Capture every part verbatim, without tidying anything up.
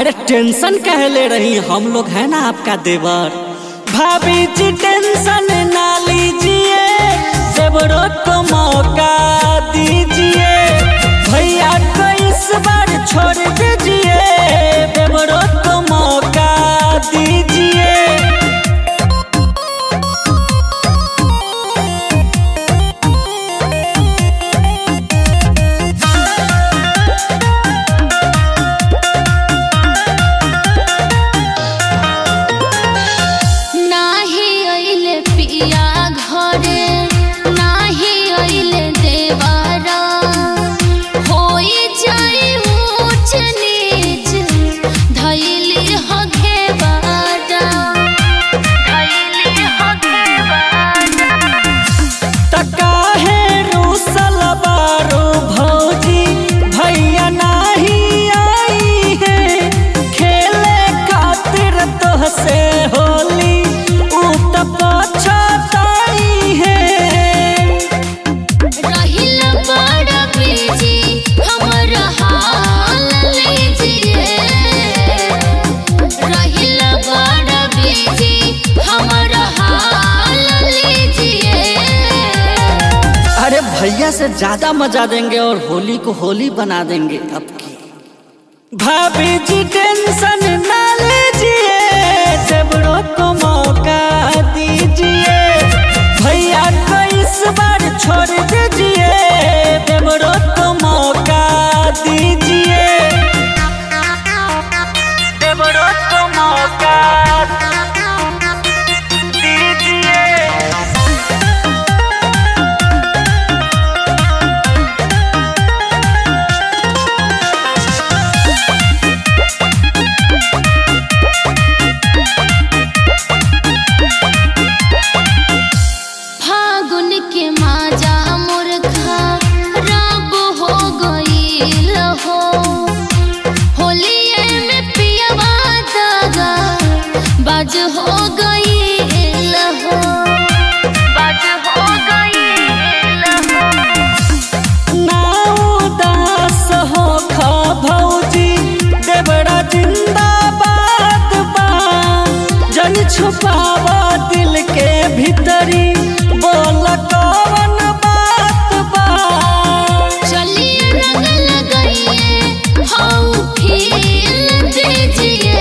अरे टेंशन कह ले रही, हम लोग है ना आपका देवर। भाभी जी टेंशन ना लीजिए, देवरों को मौका दीजिए। भैया को इस बार छोड़ दीजिए, देवरों को मौका दीजिए। से होली पछताई है, रहिल बड़ा बीजी हमर हाल लीजिए। रहिल बड़ा बीजी हमर हाल लीजिए। अरे भैया से ज्यादा मजा देंगे और होली को होली बना देंगे अब की। भाभी जी टेंशन ना लीजिए, देवरों को मौका दीजिए। भैया को इस बार छोड़ दीजिए, देवरों को मौका दीजिए। देवरों को मौका दीजिए। बाज हो गई लहो, बाज हो गई लहो। ना उदास हो खा भौजी, देवरा जिंदाबाद बा। जन छुपावा दिल के भीतरी, बोल कौन बात बा। चलिए रंग लगाइए, हाउ फील दीजिए।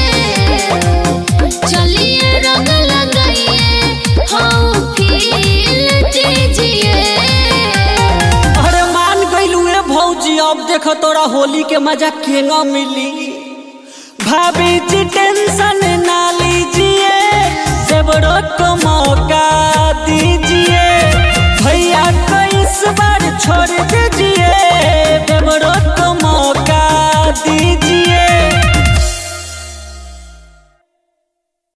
चलिए रंग लगाइए, हाउ फील दीजिए। अरे मान गइलू रे भौजी, अब देखो तोरा होली के मजा केना मिली। भाभी जी टेंशन ना लीजिए, देवरों को मौका दीजिए।